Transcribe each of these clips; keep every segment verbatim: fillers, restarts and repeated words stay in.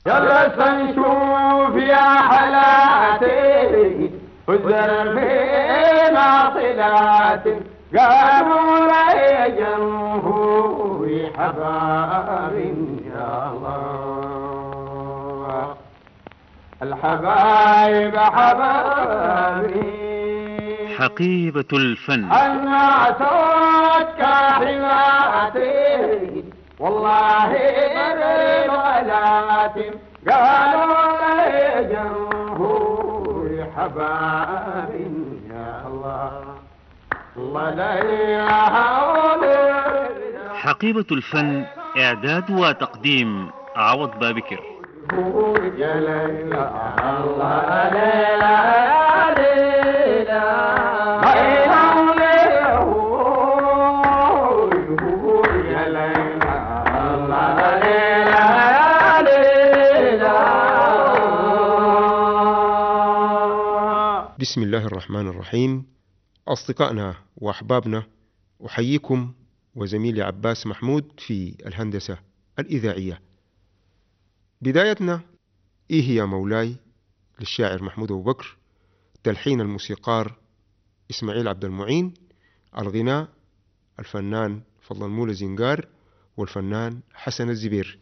يلا سنشوف يا حلاتي وزر في معصلات قالوا لا يا جمهوري حباب يا الله الحبايب حبابي حقيبة الفن أنا صوتك حماتي والله بريد ولاتم قالوا يا جمهوري حباب يا الله الله لا يحول. حقيبة الفن إعداد وتقديم عوض بابكر. يا ليلى الله ليلى بسم الله الرحمن الرحيم. أصدقائنا وأحبابنا، أحييكم وزميلي عباس محمود في الهندسة الإذاعية. بدايتنا إيه يا مولاي للشاعر محمود أبو بكر، تلحين الموسيقار إسماعيل عبد المعين، الغناء الفنان فضل المولى زنجار والفنان حسن الزبير.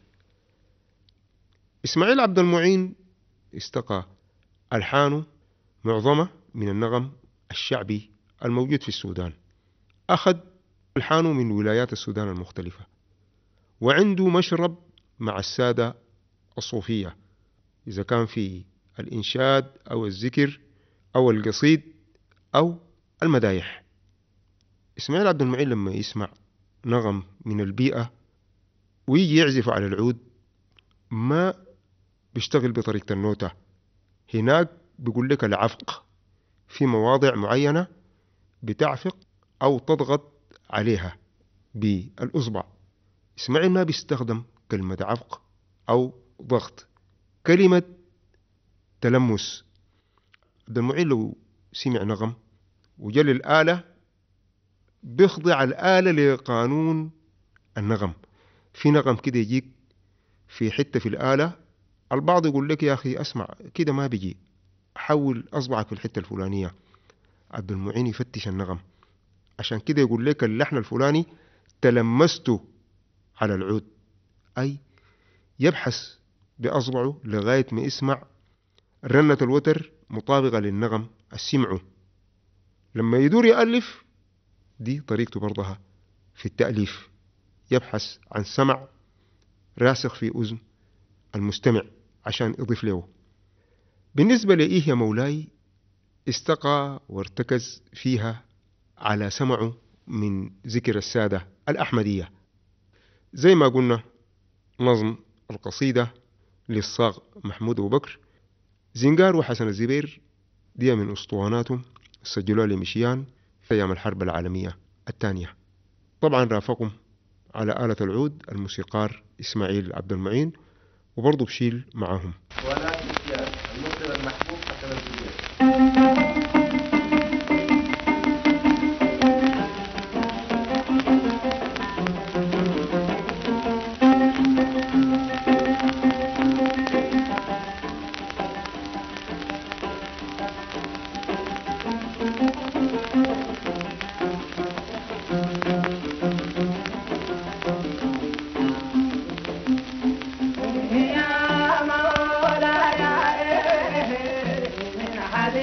إسماعيل عبد المعين استقى ألحانه معظمة من النغم الشعبي الموجود في السودان، أخذ ألحانه من ولايات السودان المختلفة، وعنده مشرب مع السادة الصوفية إذا كان في الإنشاد أو الذكر أو القصيد أو المدايح. إسماعيل عبد المعين لما يسمع نغم من البيئة ويجي يعزف على العود ما بيشتغل بطريقة النوتة، هناك بيقول لك العفق في مواضع معينة بتعفق أو تضغط عليها بالأصبع. إسماعيل ما بيستخدم كلمة عفق أو ضغط، كلمة تلمس. عبد المعين لو سمع نغم وجل الآلة بيخضع الآلة لقانون النغم. في نغم كده يجيك في حتة في الآلة، البعض يقول لك يا أخي أسمع كده ما بيجي، حول أصبعك في الحتة الفلانية. عبد المعين يفتش النغم، عشان كده يقول لك اللحن الفلاني تلمسته على العود، أي يبحث بأصبعه لغاية ما يسمع رنة الوتر مطابقة للنغم السمعه. لما يدور يألف، دي طريقته برضها في التأليف، يبحث عن سمع راسخ في أذن المستمع عشان يضيف له. بالنسبة لإيه يا مولاي، استقى وارتكز فيها على سمعه من ذكر السادة الأحمدية. زي ما قلنا نظم القصيدة للصاغ محمود أبو بكر، زنجار وحسن الزبير دي من أسطواناتهم سجلوها لمشيان في أيام الحرب العالمية الثانية. طبعا رافقهم على آلة العود الموسيقار إسماعيل عبد المعين، وبرضه بشيل معاهم المطرب المحبوب حسن الزبير. يا مولاي من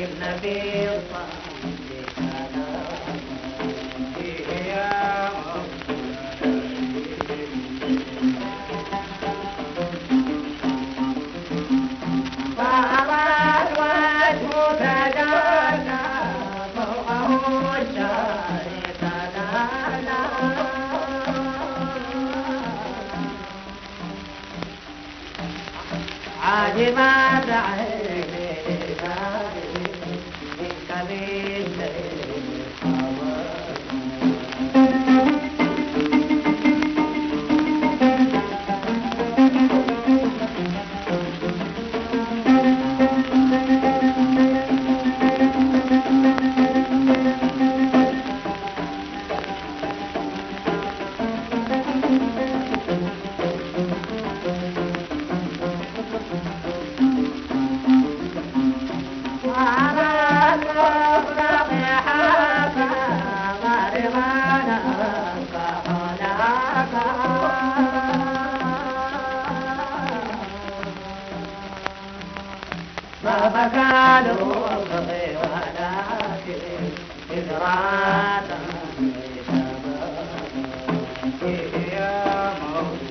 النبي عاجبات عيني من كبير ما بكالوا الغي ولكن إدراك يا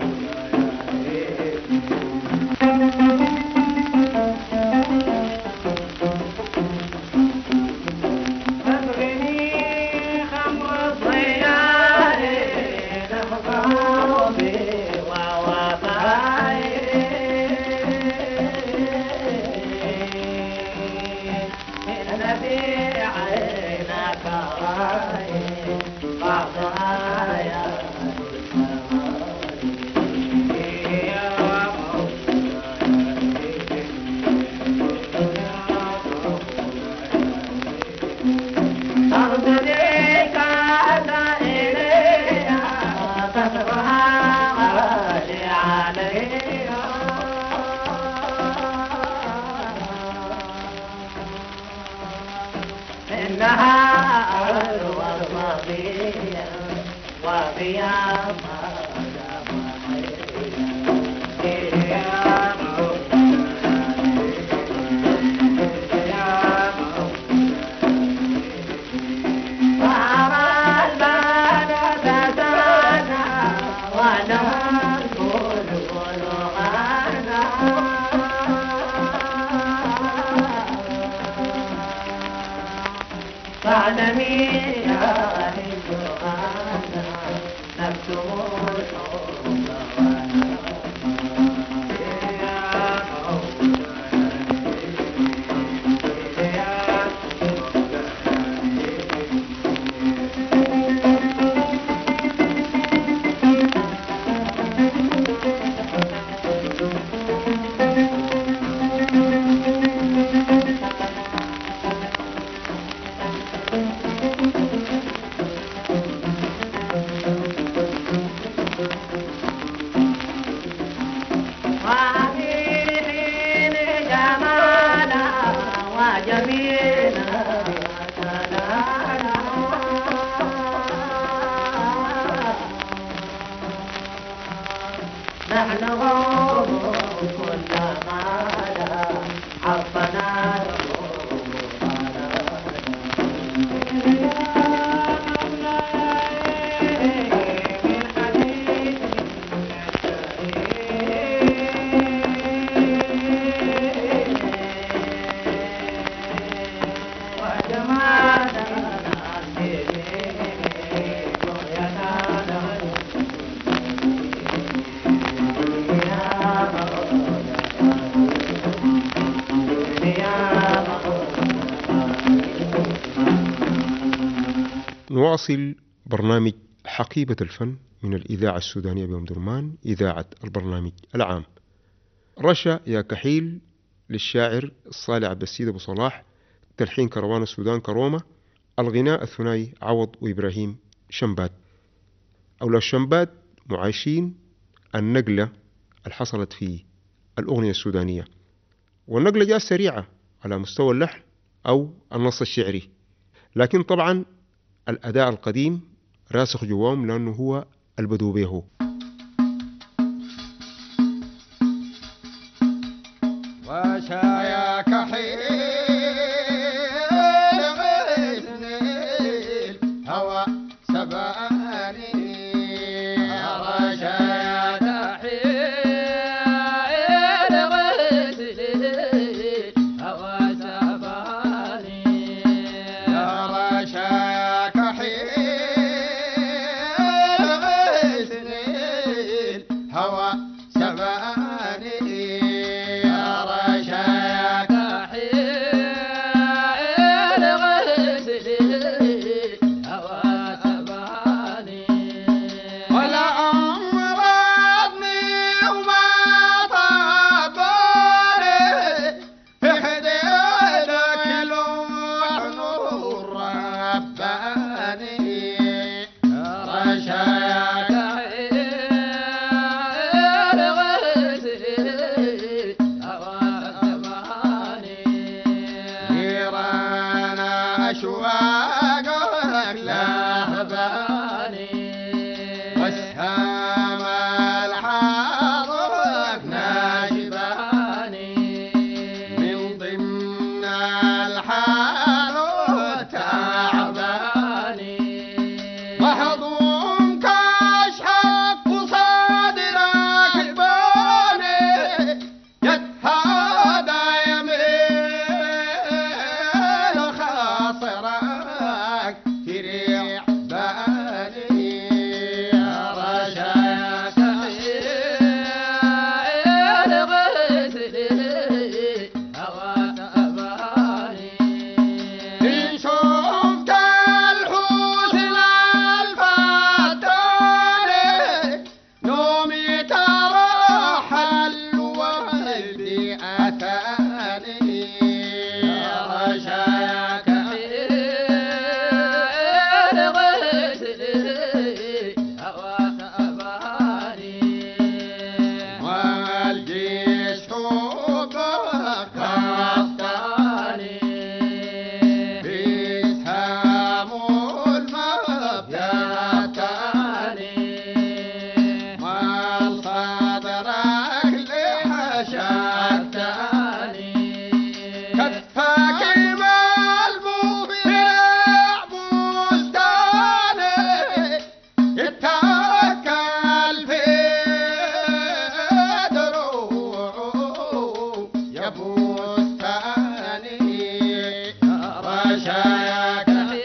نواصل برنامج حقيبة الفن من الإذاعة السودانية بأم درمان، إذاعة البرنامج العام. رشا يا كحيل للشاعر الصالح عبد السيد أبو صلاح، تلحين كروان السودان كرومة، الغناء الثنائي عوض وإبراهيم شمبات. أولاد الشمبات معايشين النقلة اللي حصلت في الأغنية السودانية، والنقلة جاء سريعة على مستوى اللحن أو النص الشعري، لكن طبعا الأداء القديم راسخ جواهم لأنه هو البدو به. وشا يا كحيل أشواقك لهباني واسهام الحظك ناجباني من ضمن الحال تعباني مهضوم كاشحق وصادرك باني يتهادى يمين خاصرك تريع بالي يا رجاك الغسل هواك أباني إن شفت الحسن الفتاني نومي ترحل وقلبي أتاني يا رجاك الغسل هواك أباني والجيش حبك قطعني بسهام المبيتاني والصدرك لحشتاني كفاك الملبوب بستاني يتكل في دروعه يا بستاني يا رجاك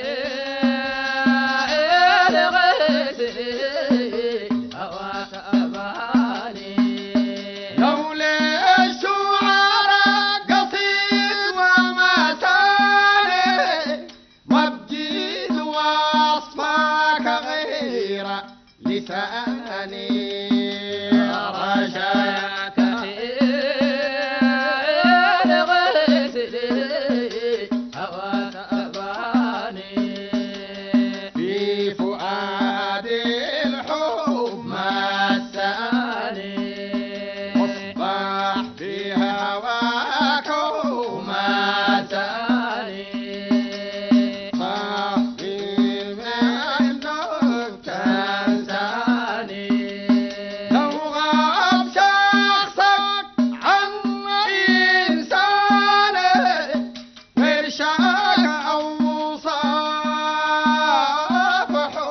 الغسل هواك أباني لولا الشعراء قصيد ومتاني ما بجيد وصفك غير لساني يا رجاك الغسل هواك أباني في فؤادي الحب مساني أصبح بهواك ومساني صاحبي منك تنساني لو غاب شخصك عن إنساني مرشاك أوصاف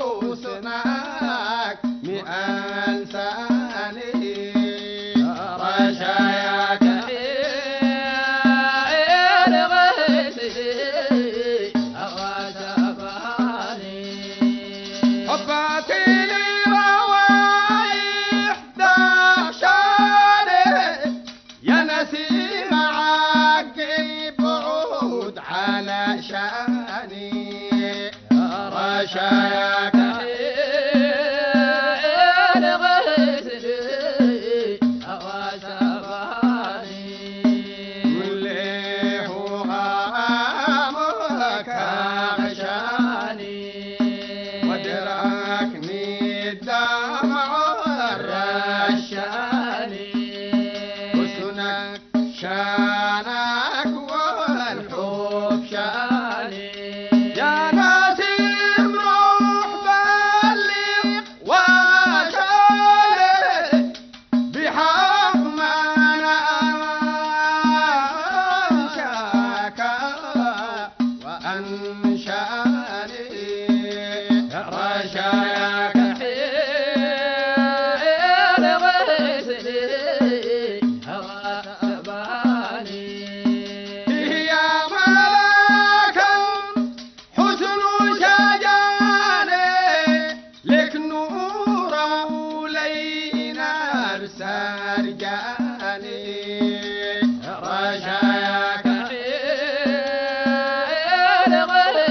حسنك مئة ثاني يا رجاك الغسل هواك أباني حباتي لي روايح دهشاني يا نسيم عقب بعود على شاني يا رجاك الغسل هواك أباني كل هو غرامك غشاني وادركني الدمع الرشاني حسنك شانك والحب شاني يا نسيم روح بلغ وشاني بحق من أنشاك وأنشاني يا رجاك الغسل هواك أباني يا ملاكا حسن شجاني لك نوره لينا بسرجاني يا رجاك الغسل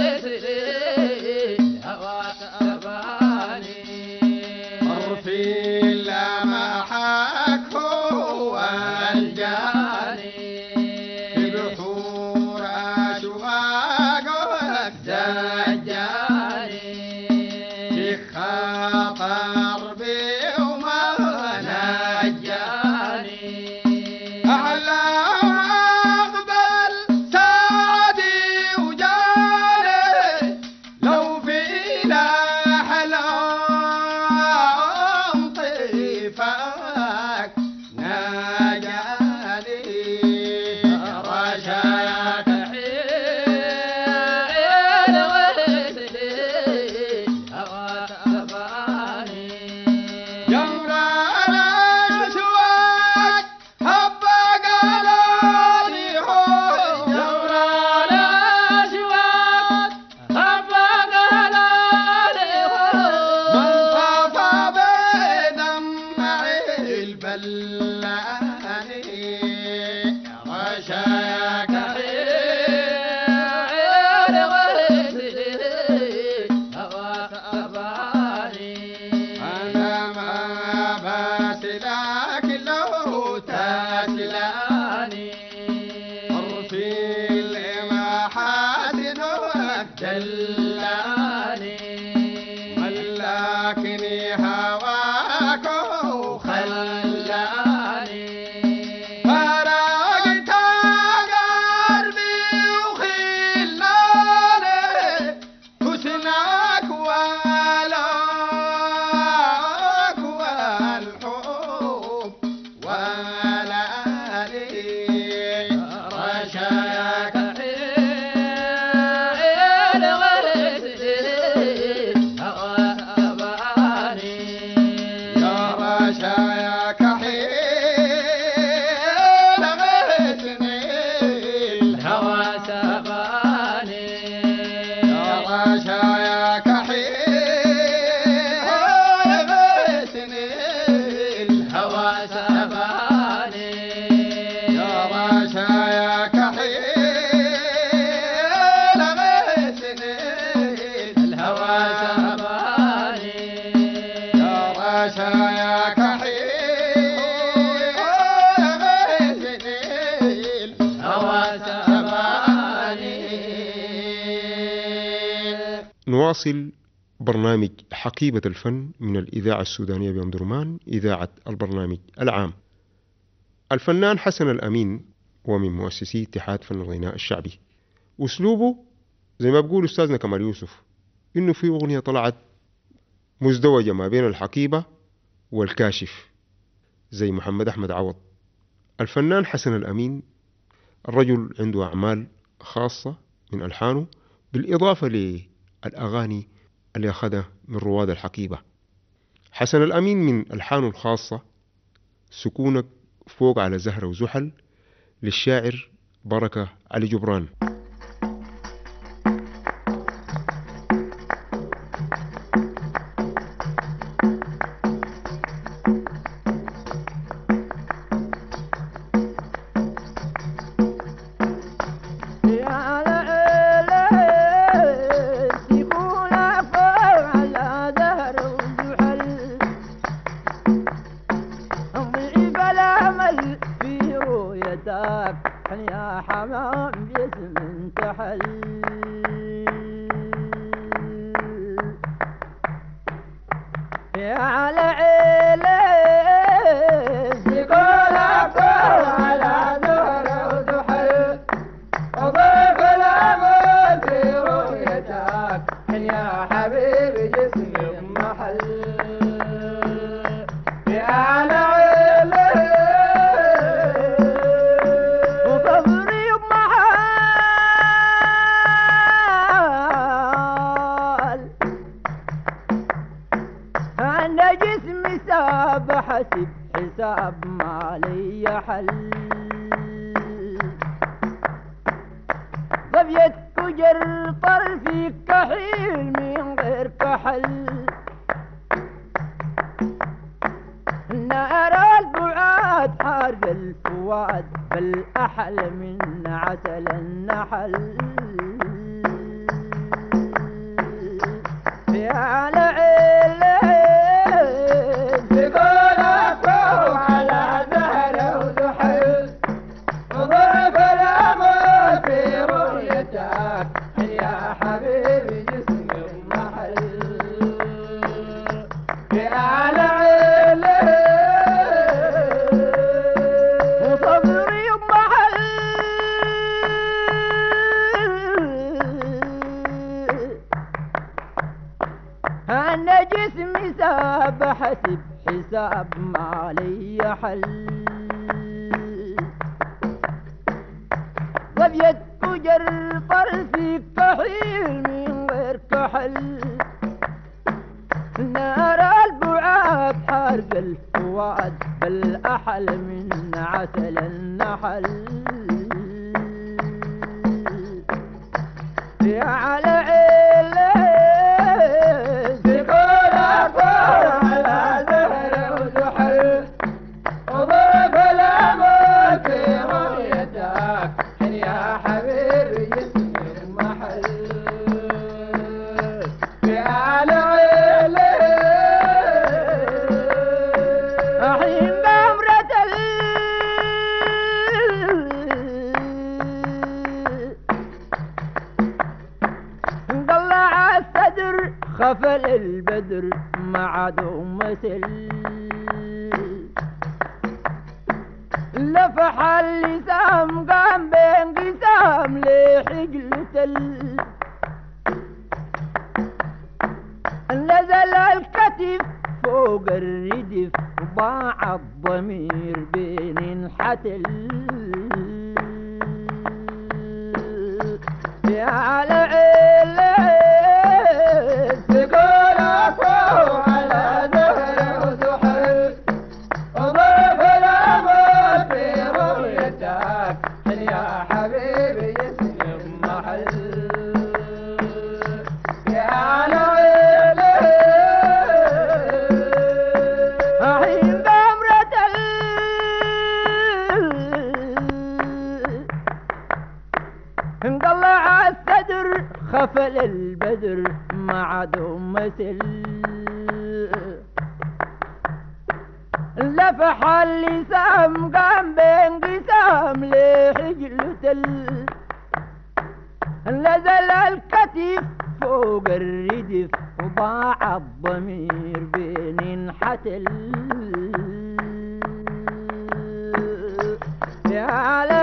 خلاني ملكني هواك وخلاني فرقت قلبي وخلاني حسنك ولك والحب ولالي رشاك حيل غرسي هوى أباني يا رشاك حيل غرسني الهوى سباني يا رشاك حيل غرسني الهوى سباني يا رشاك حيل غرسني الهوى سباني يا رشاك حيل غرسني الهوى سباني. نواصل برنامج حقيبة الفن من الإذاعة السودانية بأم درمان، إذاعة البرنامج العام. الفنان حسن الأمين ومن مؤسسي اتحاد فن الغناء الشعبي. أسلوبه زي ما بقول أستاذنا كمال يوسف، إنه في أغنية طلعت مزدوجة ما بين الحقيبة والكاشف زي محمد أحمد عوض. الفنان حسن الأمين الرجل عنده أعمال خاصة من ألحانه، بالإضافة للأغاني اللي أخذها من رواد الحقيبة. حسن الأمين من ألحانه الخاصة سكونك فوق على زهرة وزحل للشاعر بركة علي جبران. يا حمام باسم انتحل يا على عيلي يقول أكبر على دهر ودحل وضيف الأمل في رؤيتك يا حبيبي جسمي محل يا على حسب حساب ما لي حل ضبيت كجر طرفي كحيل من غير كحل نار البعاد حارق الفؤاد بل أحل من عسل النحل يا على أنا جسمي ساب حسب حساب ما لي حل ضبيت كجر طرفي كحيل من غير كحل نار البعاد حارق الفؤاد بل أحل من عسل النحل يا على عيلي خفل البدر ما عدو مثل لفح اللسام قام بين قسام لحجل تل نزل الكتف فوق الردف ضاع الضمير بين انحتل يا على عيلين تقول أفو على ظهر وزحل وضيف الأمل في رؤيتك يا حبيبي يسلم محل يا على عيلين أحيي بأمرة انقلع الصدر خفل البدر ما عدو مثل لفح اللسام قام بين قسام لحجل تل نزل الكتف فوق الردف وضاع الضمير بين انحتل يا على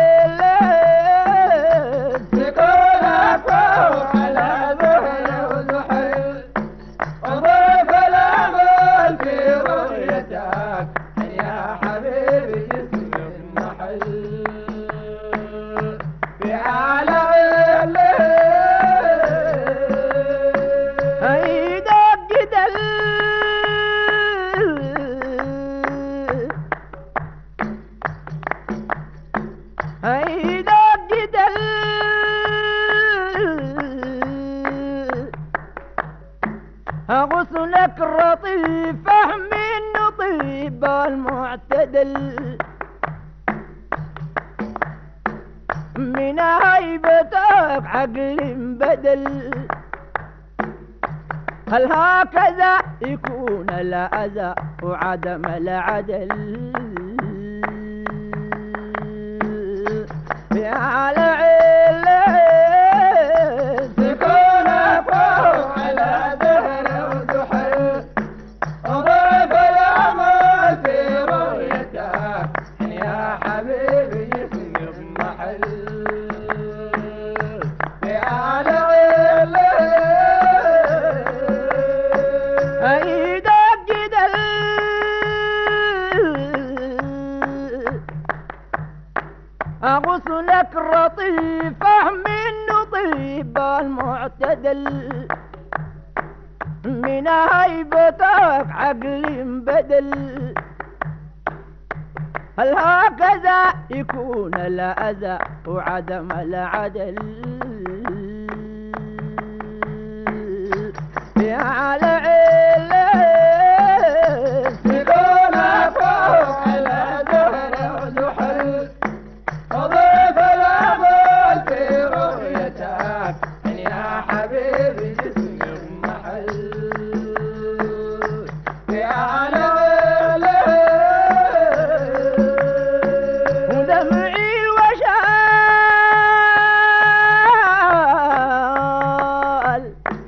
عيلين تقول أفو على ظهر وزحل وضيف الأمل في رؤيتك يا حبيبي جسم المحل يا على عيلين هيدك جدل هيدا جدل غصنك الرطيف فهم انه طيب المعتدل من هيبتك عقل بدل هل هكذا يكون الأذى وعدم العدل يا على عيلين تكون أفو على ظهر وزحل وضيف الأمل في رؤيتك يا حبيبي يسلم محل يا على عيلين هيدك جدل غصنك الرطيف فهم انه طيب المعتدل من هيبتك عقل بدل هل هكذا يكون الأذى وعدم العدل يا على عيلين تقول أفو على ظهر وزحل وضيف الأمل في رؤيتك يا حبيبي جسم المحل يا على عيلين ودمعي وشال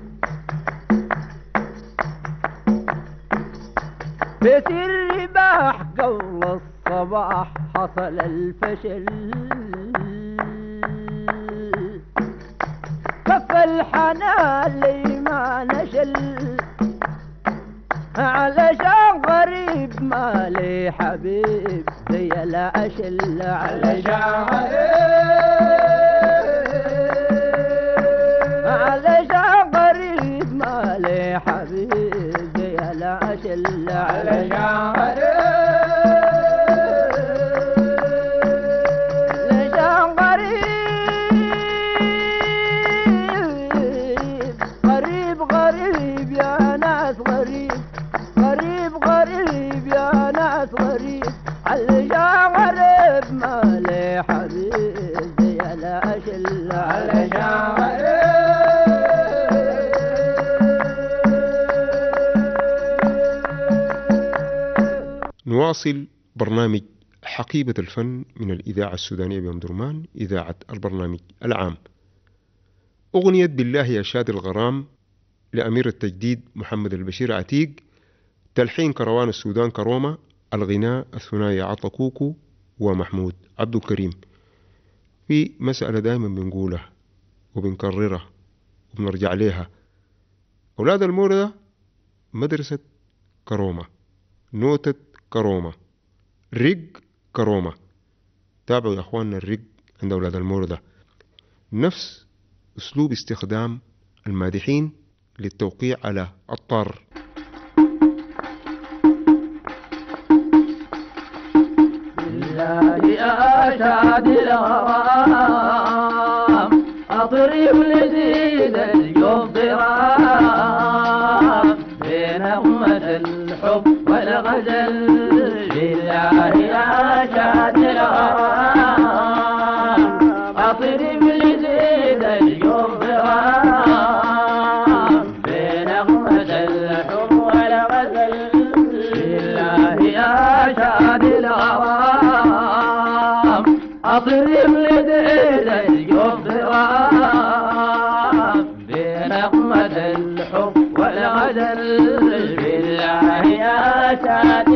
بسر باح قبل الصباح حصل الفشل كف الحنان لي ما نشل علشان غريب ما لي حبيب زي لا أشل علشان علشان غريب ما لي حبيب زي لا أشل علشان غريب غريب يا ناس غريب غريب غريب يا ناس غريب علشان غريب ما لي حبيب زي لا أشل علشان غريب. نواصل برنامج حقيبة الفن من الإذاعة السودانية بأم درمان، إذاعة البرنامج العام. أغنية بالله يا شاد الغرام لأمير التجديد محمد البشير عتيق، تلحين كروان السودان كروما، الغناء الثنائي عطا كوكو ومحمود عبد الكريم. في مسألة دائما بنقولها وبنكررها وبنرجع ليها، أولاد الموردة مدرسة كروما، نوتة كروما، رق كروما. تابعوا يا أخواننا الرق عند أولاد الموردة، نفس أسلوب استخدام المادحين للتوقيع على الطار. بالله أشهد الغرام أطرب لزيد الجبران بنغمة الحب والغزل. بالله أشهد الغرام أطرب لزيد الجبران بنغمة الحب والغزل. بالله أشهد الغرام أطرب لزيد الجبران بنغمة الحب والغزل. بالله أشهد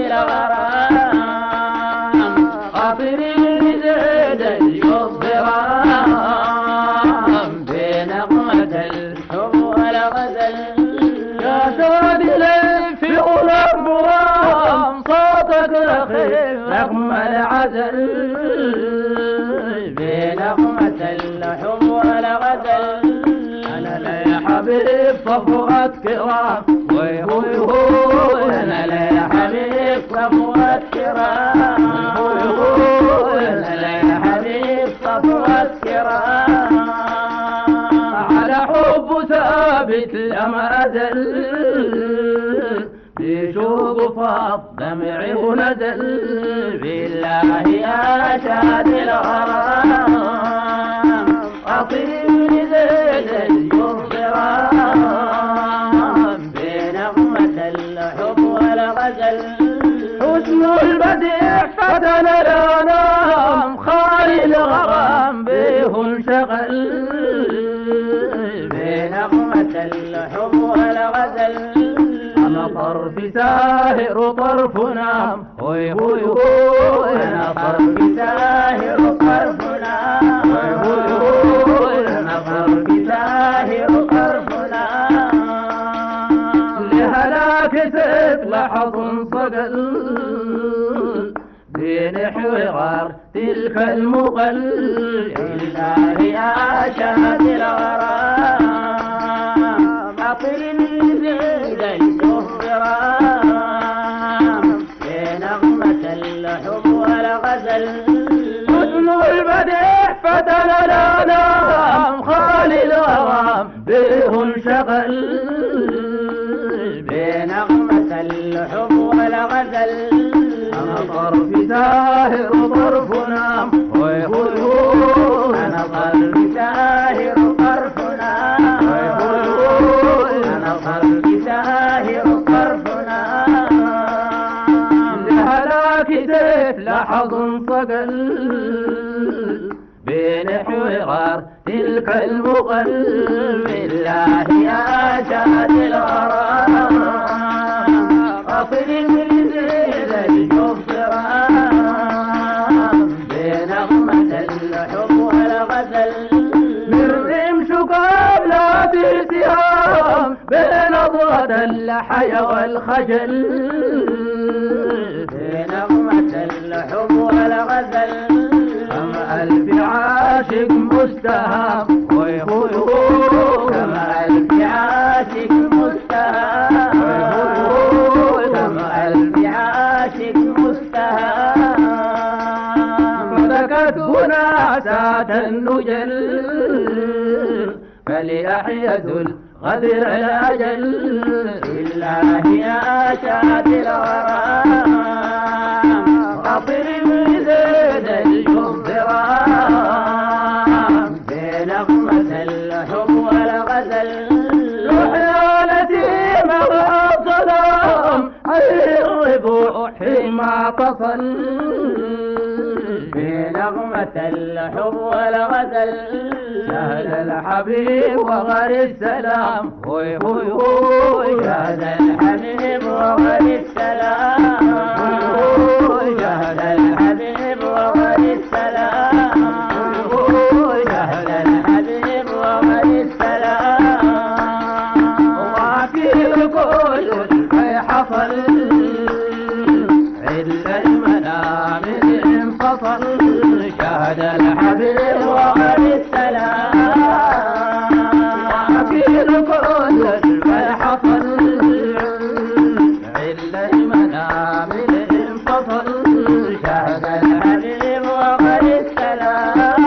الغرام أطرب لزيد الجبران بنغمة الحب والغزل. يا سود لي في غلام برام صوتك رخيم رغم العزل بنغمة الحب والغزل. أنا لا يا حبيب صفوة كرام وي هوي هوي. أنا لا يا حبيب صفوة كرام وي هوي. أنا لا يا حبيب صفوة كرام على حب ثابت لما أزل بشوق فاض دمعي ونزل. بالله أشهد الغرام أطيب لزيد الجبران بنغمة الحب والغزل. حسن البديع فتن الأنام خالي الغرام به انشغل بنغمة الحب والغزل. أنا طرف ساهر طرف نام هوي هوي هوي. أنا طرف ساهر طرف نام هوي هوي هوي. أنا طرف ساهر طرف نام لهلاك سيف لحظ صقل بين حوار تلك المقل. إلا يا شهد الغرام أطرب زيد الجبران بنغمة الحب والغزل. حسن البديع فتن الأنام خالي الغرام به انشغل بنغمة الحب والغزل. أنا طرف ساهر طرف نام هوي هوي هوي. أنا طرف ساهر طرف نام هوي هوي هوي. أنا طرف ساهر طرف نام لهلاك سيف لحظ صقل بين حوار تلك المقل. بالله أشهد الغرام أطرب لزيد الجبران بنغمة الحب والغزل. من رمش قبلات السهام بنظرة اللحية والخجل بنغمة الحب والغزل. كما ألف عاشق مستهام هوي هوي هوي. كما ألف عاشق مستهام هوي هوي هوي. كما ألف عاشق مستهام فذكت هنا ساعة النجل فليحيز الغدر الأجل. لله يا شهد الغرام أطرب لزيد الجبران بنغمة الحب والغزل. رحلتي مع الظلام الربوع حما تصل بنغمة الحب والغزل. هذا الحبيب وغير السلام هوي هوي هوي هذا الحبيب وغير السلام هوي هذا الحبيب وغير السلام هوي هذا الحبيب وغير السلام وفي كل ما حصل إلا المنام انفصل شهد الحبيب وغير السلام وفي كل ما حصل إلا المنام انفصل شهد الحبيب وغير السلام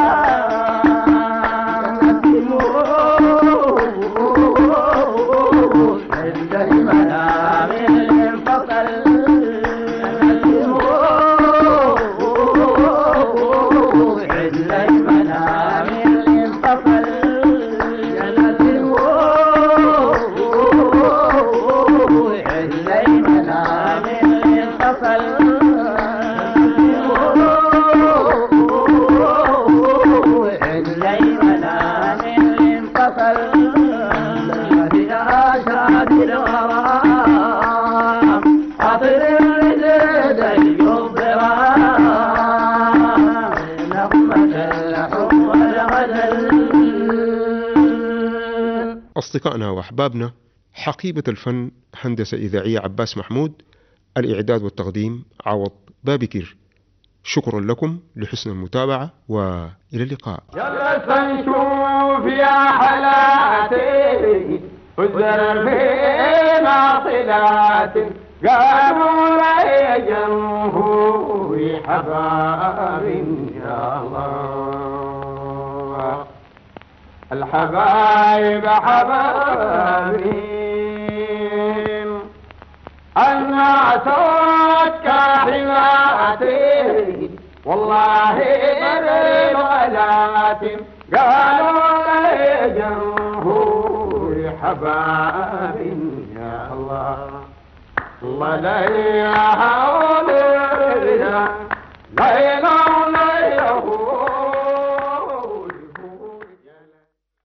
إلا المنام انفصل أصدقائنا وأحبابنا، حقيبة الفن هندسة إذاعية عباس محمود، الإعداد والتقديم عوض بابكر. شكرا لكم لحسن المتابعة وإلى اللقاء. جلس نشوف يا حلاتي والزرر في ناصلاتي قالوا لا جنبه حباب يا الله الحبايب حبابين أنا صوتك حماتي والله بريد غلاتي قالوا لي جنبه حبابين يا الله الله لا